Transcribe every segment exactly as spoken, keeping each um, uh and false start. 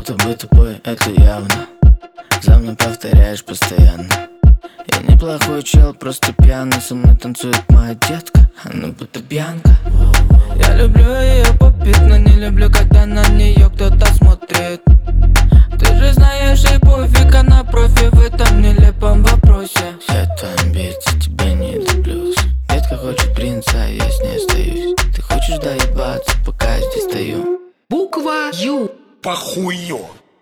будто бы тупой, это явно. За мной повторяешь постоянно. Я неплохой чел, просто пьяный. Со мной танцует моя детка, она будто пьянка. Я люблю ее попить, но не люблю, когда на нее кто-то смотрит. Ты же знаешь, и пофиг, она профи в этом нелепом вопросе. Это амбиции, тебе не до плюс. Детка хочет принца, а я с ней остаюсь. Ты хочешь доебаться, пока я здесь стою. Буква Ю. Похую.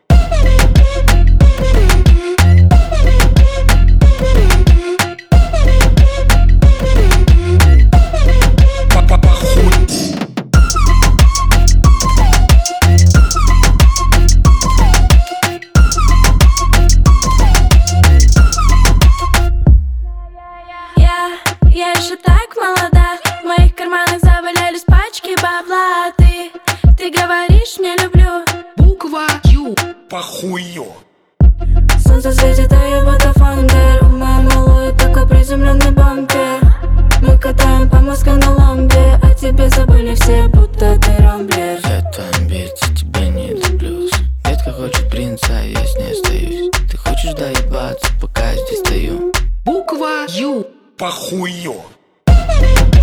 Я еще так молода, в моих карманах завалялись пачки бабла. Ты, ты говоришь, не люблю. Буква Ю. Похую. Солнце светит, а я будто фандер. У моей малой такой приземленный бампер. Мы катаем по Москве на ламбе, а тебе забыли все, будто ты рамблер. Это амбиции, тебе не до плюс. Детка хочет принца, а я с ней остаюсь. Ты хочешь доебаться, пока я здесь стою. Буква Ю. Похую.